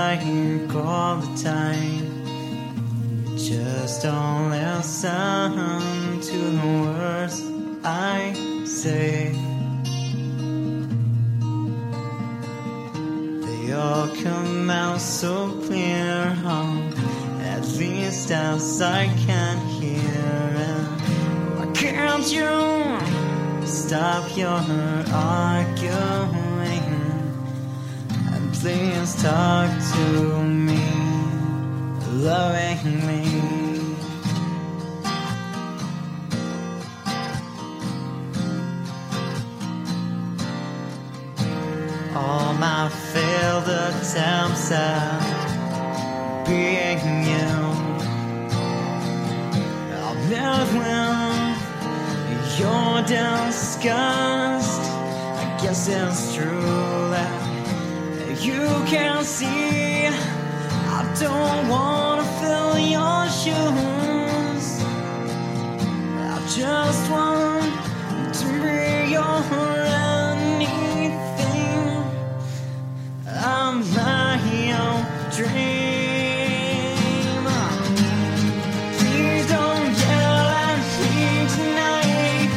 like all the time. You just don't listen to the words I say. They all come out so clear, at least as I can hear it. Why can't you stop your arguing and please talk to me, loving me? All my failed attempts at being you, I'll never win your disgust. I guess it's true that you can see I don't wanna fill your shoes. I just want to be your anything. I'm my own dream. Please don't yell at me tonight.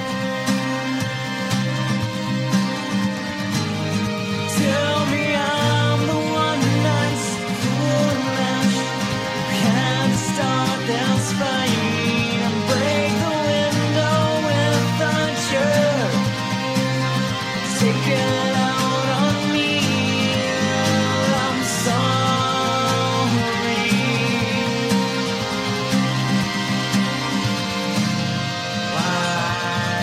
Tell me I'm the one that's foolish. Can't start this fight and break the window with a jerk. Take it out on me. I'm sorry. Why?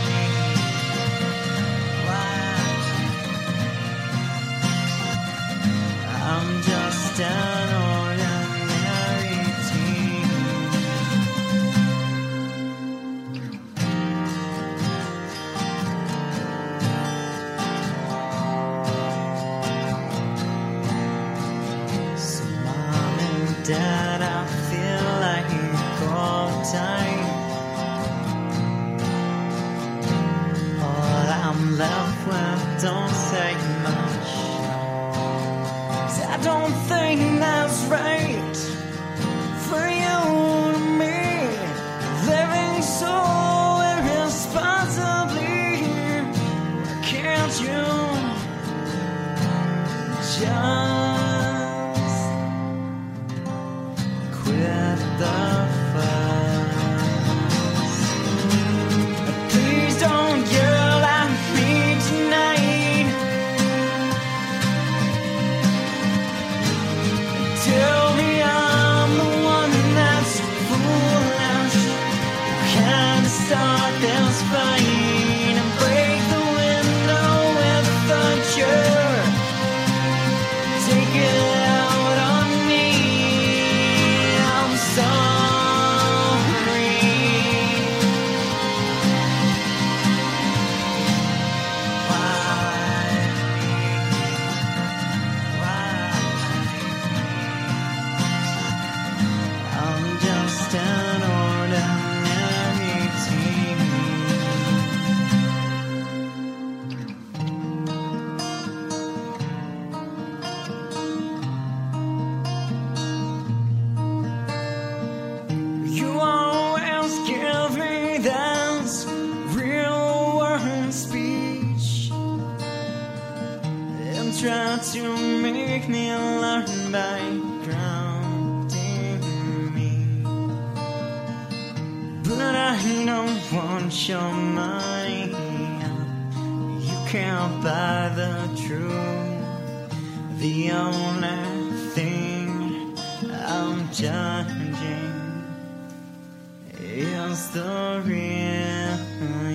I'm just an ordinary teen. So mom and dad, I feel like all the time. All I'm left with don't say much. 'Cause I don't think that's right for you and me, living so irresponsibly. Can't you just quit the fuss? Please don't yell at me tonight. Tell me I'm the one that's foolish. Can't start this fight and break the window with a jerk. Take it out on me. I'm sorry. Why? I'm just an ordinary teen. You always give me this real world speech and try to make me learn by grounding me. But I don't want your money. You can't buy the truth. The only thing I'm judging is the real